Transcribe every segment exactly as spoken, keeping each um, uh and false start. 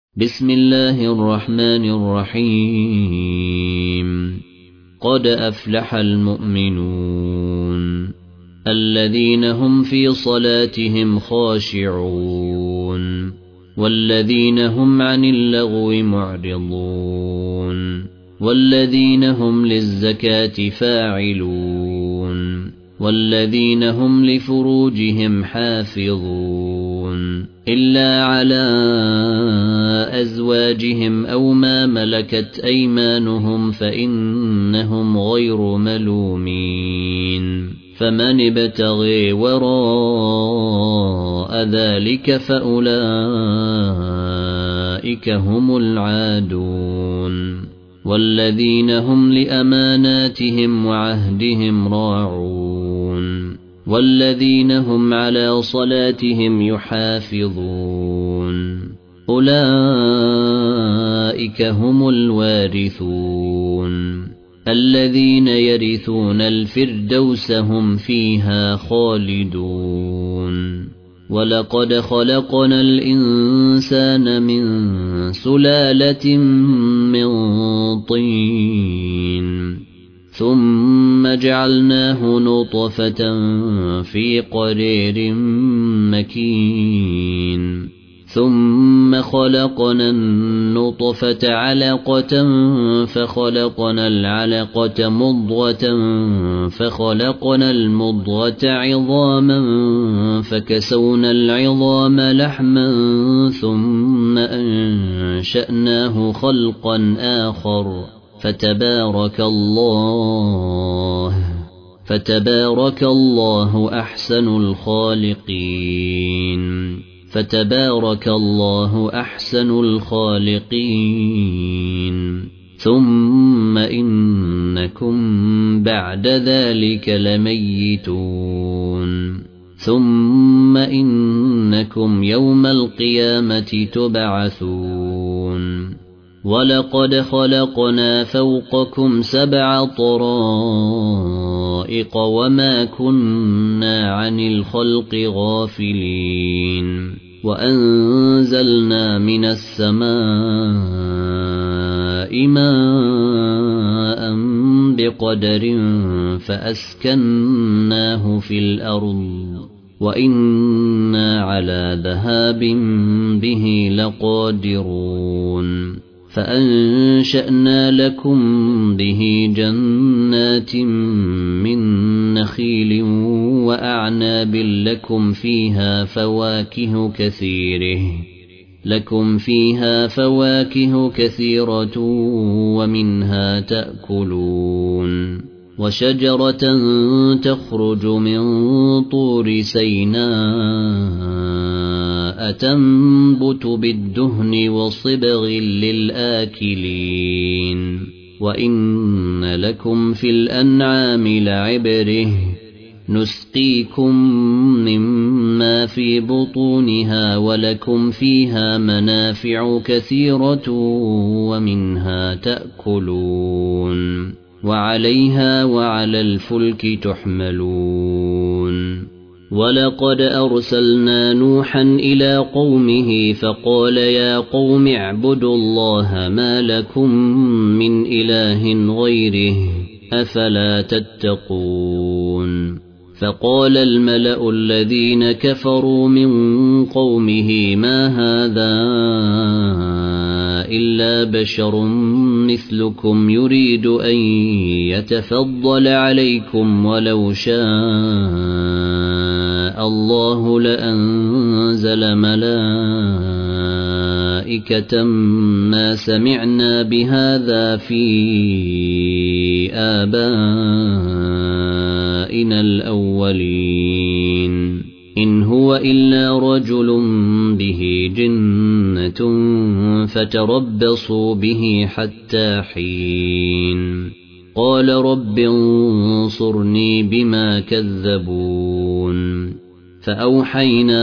بسم الله الرحمن الرحيم قد أفلح المؤمنون الذين هم في صلاتهم خاشعون والذين هم عن اللغو معرضون والذين هم للزكاة فاعلون والذين هم لفروجهم حافظون إلا على أزواجهم أو ما ملكت أيمانهم فإنهم غير ملومين فمن ابتغي وراء ذلك فأولئك هم العادون والذين هم لأماناتهم وعهدهم راعون والذين هم على صلاتهم يحافظون أولئك هم الوارثون الذين يرثون الفردوس هم فيها خالدون ولقد خلقنا الإنسان من سلالة من طين ثم جعلناه نطفة في قرير مكين ثم خلقنا النطفة علقة فخلقنا العلقة مضغة فخلقنا المضغة عظاما فكسونا العظام لحما ثم أنشأناه خلقا آخر فتبارك الله فتبارك الله أحسن الخالقين فتبارك الله أحسن الخالقين ثم إنكم بعد ذلك لميتون ثم إنكم يوم القيامة تبعثون ولقد خلقنا فوقكم سبع طرائق وما كنا عن الخلق غافلين وأنزلنا من السماء ماء بقدر فأسكناه في الأرض وإنا على ذهاب به لقادرون فأنشأنا لكم به جنات من نخيل وأعناب لكم فيها فواكه كثيرة لكم فيها فواكه كثيرة ومنها تأكلون وشجرة تخرج من طور سيناء تنبت بالدهن وصبغ للآكلين وإن لكم في الأنعام لعبره نسقيكم مما في بطونها ولكم فيها منافع كثيرة ومنها تأكلون وعليها وعلى الفلك تحملون ولقد أرسلنا نوحا إلى قومه فقال يا قوم اعبدوا الله ما لكم من إله غيره أفلا تتقون فقال الملأ الذين كفروا من قومه ما هذا إلا بشر مثلكم يريد أن يتفضل عليكم ولو شاء الله لأنزل ملائكة ما سمعنا بهذا في آبائنا الأولين إن هو إلا رجل به جنة فتربصوا به حتى حين قال رب انصرني بما كذبون فأوحينا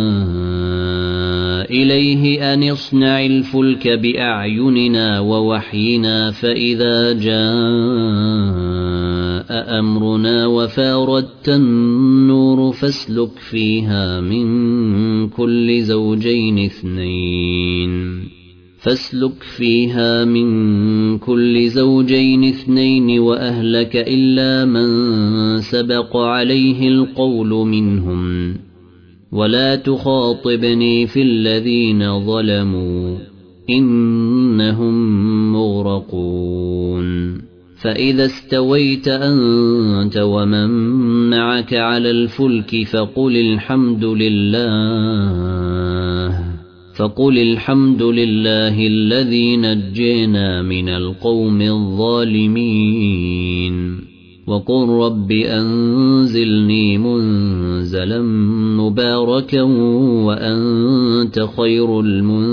إليه أن اصنع الفلك بأعيننا ووحينا فإذا جاء أمرنا وفاردت النور فاسلك فيها من كل زوجين اثنين فاسلك فيها من كل زوجين اثنين وأهلك إلا من سبق عليه القول منهم ولا تخاطبني في الذين ظلموا إنهم مغرقون فإذا استويت أنت ومن معك على الفلك فقل الحمد لله فقل الحمد لله الذي نجينا من القوم الظالمين وقل رب أنزلني منزلا مباركا وأنت خير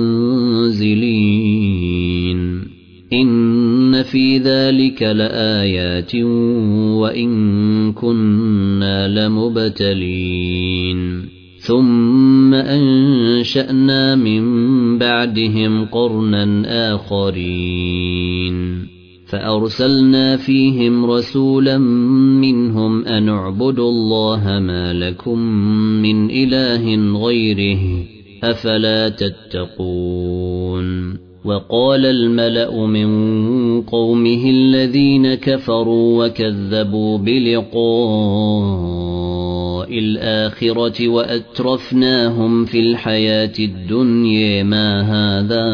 المنزلين إن في ذلك لآيات وإن كنا لمبتلين ثم أنشأنا من بعدهم قرنا آخرين فأرسلنا فيهم رسولا منهم أن اعبدوا الله ما لكم من إله غيره أفلا تتقون وقال الملأ من قومه الذين كفروا وكذبوا بلقاء الآخرة وأترفناهم في الحياة الدنيا ما هذا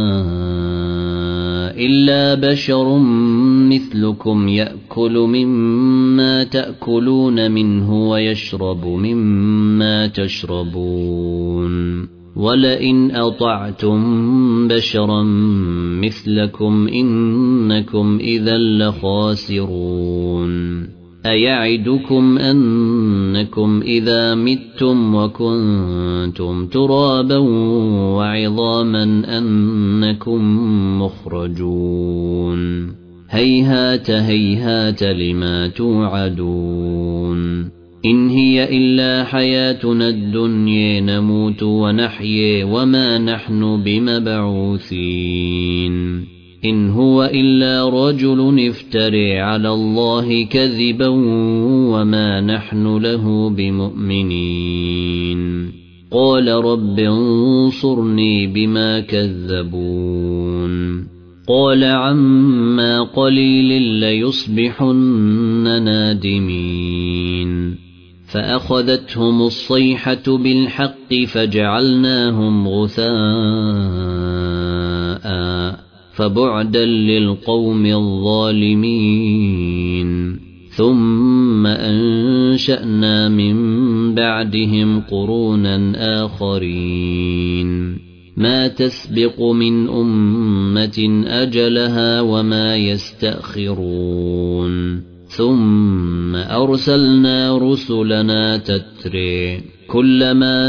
إلا بشر مثلكم يأكل مما تأكلون منه ويشرب مما تشربون ولئن أطعتم بشرا مثلكم إنكم إذا لخاسرون أيعدكم أنكم إذا متم وكنتم ترابا وعظاما أنكم مخرجون هيهات هيهات لما توعدون إن هي إلا حياتنا الدنيا نموت ونحيي وما نحن بمبعوثين إن هو إلا رجل افتري على الله كذبا وما نحن له بمؤمنين قال رب انصرني بما كذبون قال عما قليل ليصبحن نادمين فأخذتهم الصيحة بالحق فجعلناهم غثاء فبعدا للقوم الظالمين ثم أنشأنا من بعدهم قرونا آخرين ما تسبق من أمة أجلها وما يستأخرون ثم أرسلنا رسلنا تتري كلما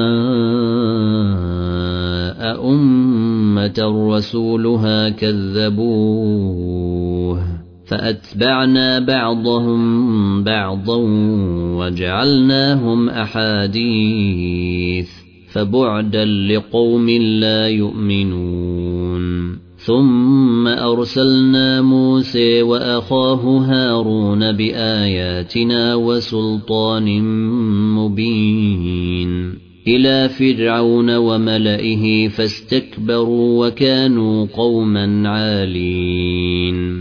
جاء أمة رسولها كذبوه فأتبعنا بعضهم بعضا وجعلناهم أحاديث فبعدا لقوم لا يؤمنون ثم أرسلنا موسى وأخاه هارون بآياتنا وسلطان مبين إلى فرعون وملئه فاستكبروا وكانوا قوما عالين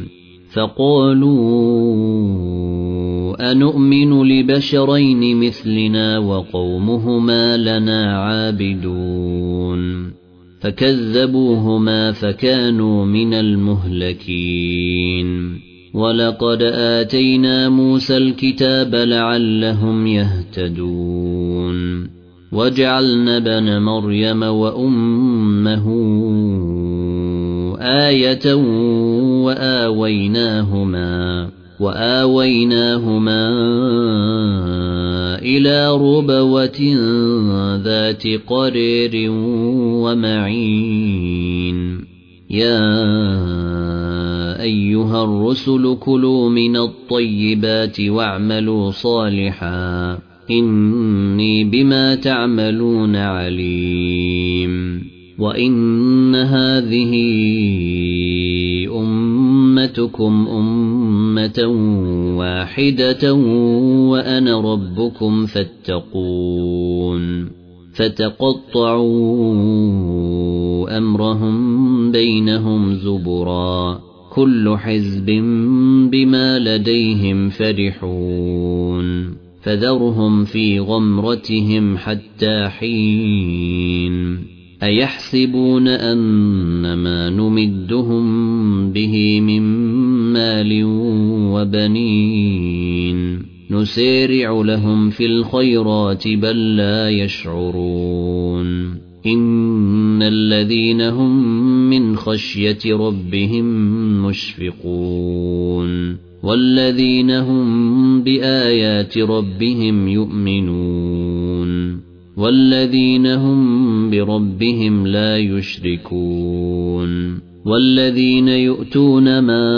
فقالوا أنؤمن لبشرين مثلنا وقومهما لنا عابدون فكذبوهما فكانوا من المهلكين ولقد آتينا موسى الكتاب لعلهم يهتدون وجعلنا ابن مريم وأمه آية وآويناهما وآويناهما إلى ربوة ذات قرير ومعين يا أيها الرسل كلوا من الطيبات واعملوا صالحا إني بما تعملون عليم وإن هذه أمتكم أمة واحدة وأنا ربكم فاتقون فتقطعوا أمرهم بينهم زبرا كل حزب بما لديهم فرحون فذرهم في غمرتهم حتى حين أيحسبون أنما نمدهم به من مال وبنين نسارع لهم في الخيرات بل لا يشعرون إن الذين هم من خشية ربهم مشفقون والذين هم بآيات ربهم يؤمنون والذين هم بربهم لا يشركون والذين يؤتون ما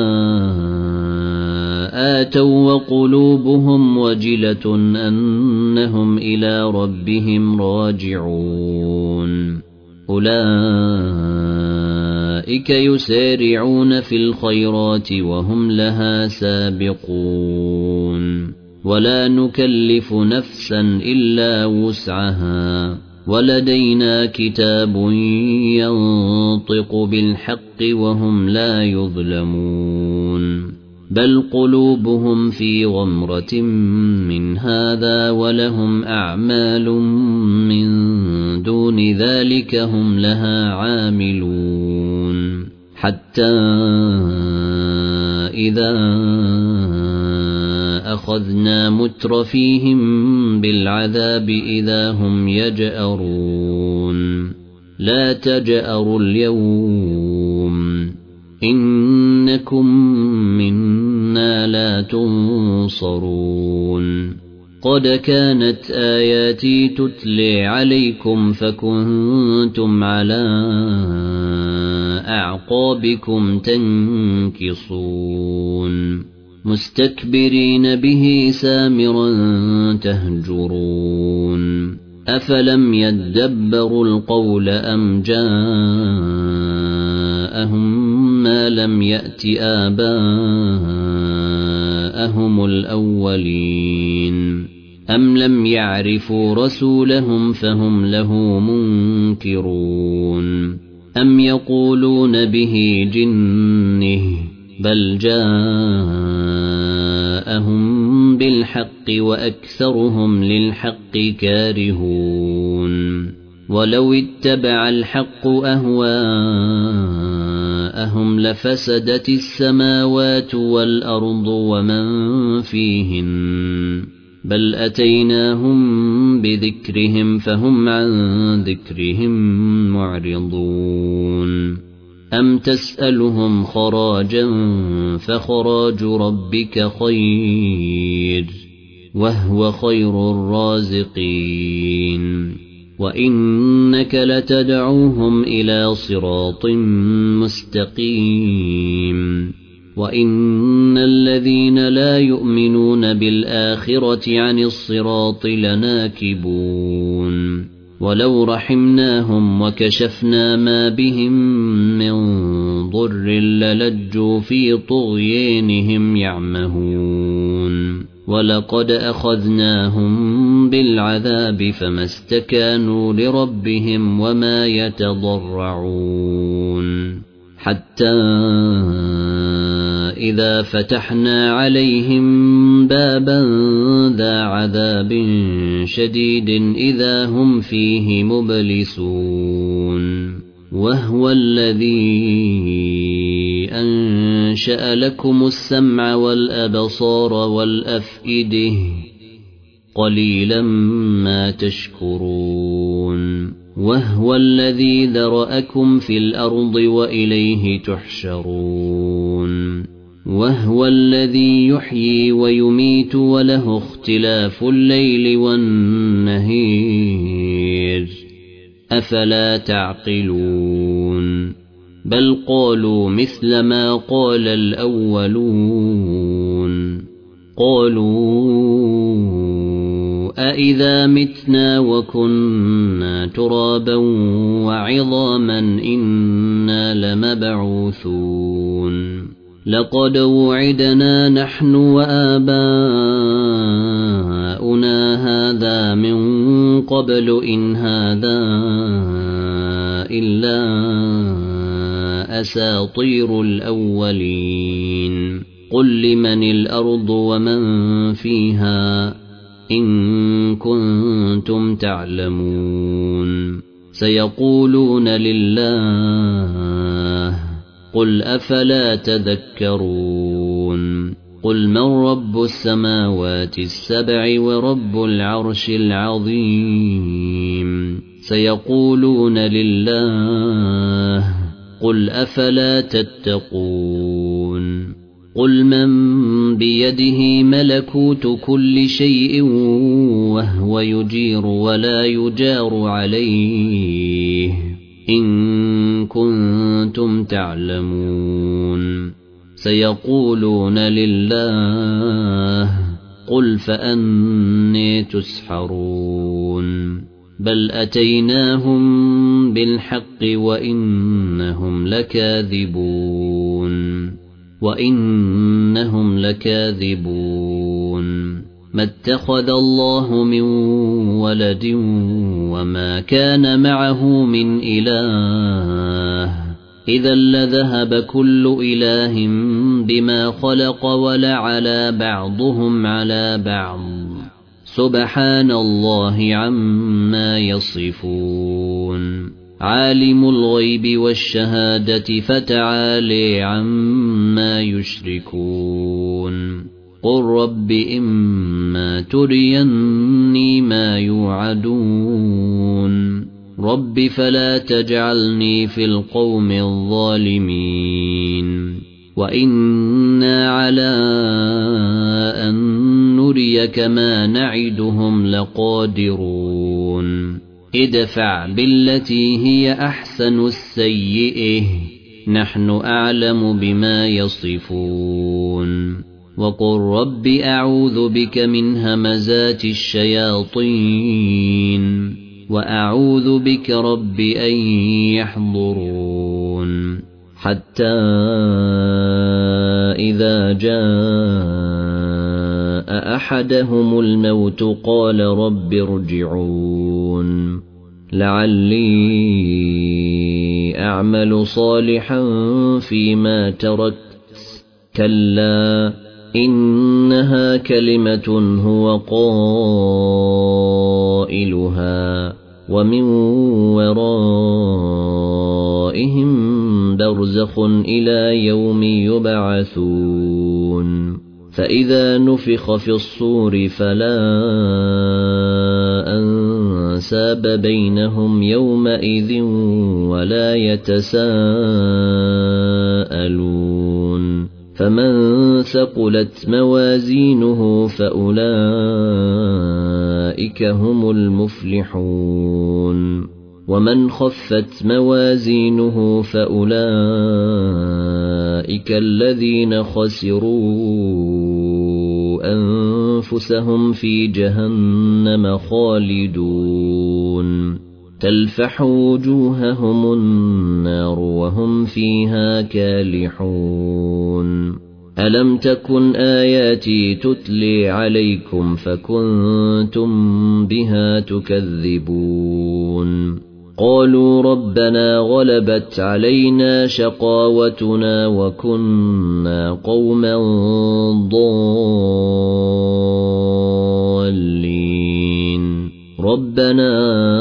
آتوا وقلوبهم وجلة أنهم إلى ربهم راجعون أولئك يسارعون في الخيرات وهم لها سابقون ولا نكلف نفسا إلا وسعها ولدينا كتاب ينطق بالحق وهم لا يظلمون بل قلوبهم في غمرة من هذا ولهم أعمال من دون ذلك هم لها عاملون حتى إذا أخذنا مترفيهم بالعذاب إذا هم يجأرون لا تجأروا اليوم إنكم منا لا تنصرون قد كانت آياتي تتلي عليكم فكنتم على أعقابكم تنكصون مستكبرين به سامرا تهجرون أفلم يدبروا القول أم جاءهم ما لم يأت آباءهم الأولين أم لم يعرفوا رسولهم فهم له منكرون أم يقولون به جنه بل جاءهم بالحق وأكثرهم للحق كارهون ولو اتبع الحق أهواءهم لفسدت السماوات والأرض ومن فيهن بل أتيناهم بذكرهم فهم عن ذكرهم معرضون أم تسألهم خراجا فخراج ربك خير وهو خير الرازقين وإنك لتدعوهم إلى صراط مستقيم وإن الذين لا يؤمنون بالآخرة عن الصراط لناكبون ولو رحمناهم وكشفنا ما بهم من ضر للجوا في طغيانهم يعمهون ولقد أخذناهم بالعذاب فما استكانوا لربهم وما يتضرعون حتى إذا فتحنا عليهم بابا ذا عذاب شديد إذا هم فيه مبلسون وهو الذي أنشأ لكم السمع والأبصار والأفئدة قليلا ما تشكرون وهو الذي ذرأكم في الأرض وإليه تحشرون وهو الذي يحيي ويميت وله اختلاف الليل والنهار أفلا تعقلون بل قالوا مثل ما قال الأولون قالوا أإذا متنا وكنا ترابا وعظاما إنا لمبعوثون لقد وعدنا نحن وآباؤنا هذا من قبل إن هذا إلا أساطير الأولين قل لمن الأرض ومن فيها إن كنتم تعلمون سيقولون لله قل أفلا تذكرون قل من رب السماوات السبع ورب العرش العظيم سيقولون لله قل أفلا تتقون قل من بيده ملكوت كل شيء وهو يجير ولا يجار عليه إن كنتم تعلمون سيقولون لله قل فأني تسحرون بل أتيناهم بالحق وإنهم لكاذبون وإنهم لكاذبون ما اتخذ الله من ولد وما كان معه من إله إذا لذهب كل إله بما خلق ولعلى بعضهم على بعض سبحان الله عما يصفون عالم الغيب والشهادة فتعالي عما يشركون قل رب إما تريني ما يوعدون رب فلا تجعلني في القوم الظالمين وإنا على أن نريك ما نعدهم لقادرون ادفع بالتي هي أحسن السيئة نحن أعلم بما يصفون وقل رب أعوذ بك من همزات الشياطين وأعوذ بك رب أن يحضرون حتى إذا جاء أحدهم الموت قال رب ارجعون لعلي أعمل صالحا فيما تركت كلا إنها كلمة هو قائلها ومن ورائهم برزخ إلى يوم يبعثون فإذا نفخ في الصور فلا أنساب بينهم يومئذ ولا يتساءلون فمن ثقلت موازينه فأولئك هم المفلحون ومن خفت موازينه فأولئك الذين خسروا أنفسهم في جهنم خالدون تلفح وجوههم النار وهم فيها كالحون ألم تكن آياتي تتلي عليكم فكنتم بها تكذبون قالوا ربنا غلبت علينا شقاوتنا وكنا قوما ضالين ربنا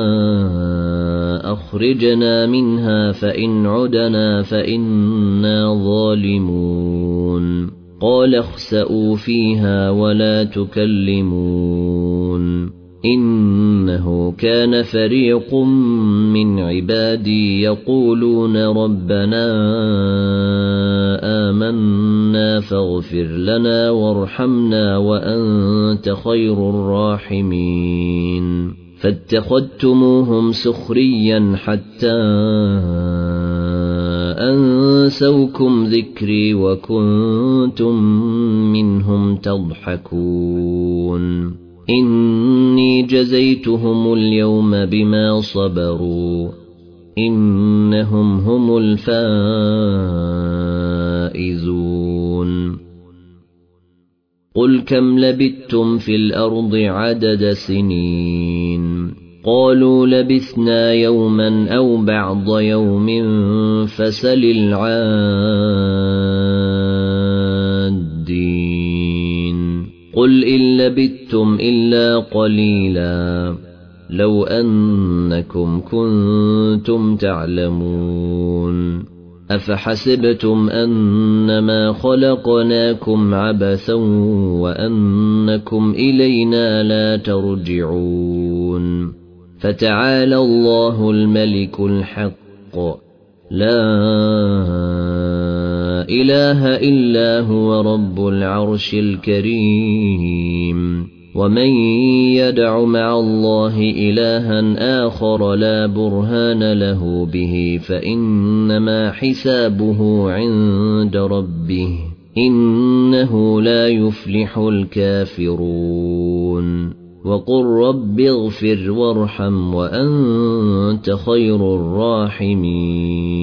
أخرجنا منها فإن عدنا فإنا ظالمون قال اخسئوا فيها ولا تكلمون إنه كان فريق من عبادي يقولون ربنا آمنا فاغفر لنا وارحمنا وأنت خير الراحمين فاتخذتموهم سخريا حتى أنسوكم ذكري وكنتم منهم تضحكون إني جزيتهم اليوم بما صبروا إنهم هم الفائزون قل كم لبثتم في الأرض عدد سنين قالوا لبثنا يوما أو بعض يوم فسل العادين قل إن لبثتم إلا قليلا لو أنكم كنتم تعلمون أفحسبتم أنما خلقناكم عبثا وأنكم إلينا لا ترجعون فتعالى الله الملك الحق لا إله إلا هو رب العرش الكريم ومن يدع مع الله إلها آخر لا برهان له به فإنما حسابه عند ربه إنه لا يفلح الكافرون وقل رب اغفر وارحم وأنت خير الراحمين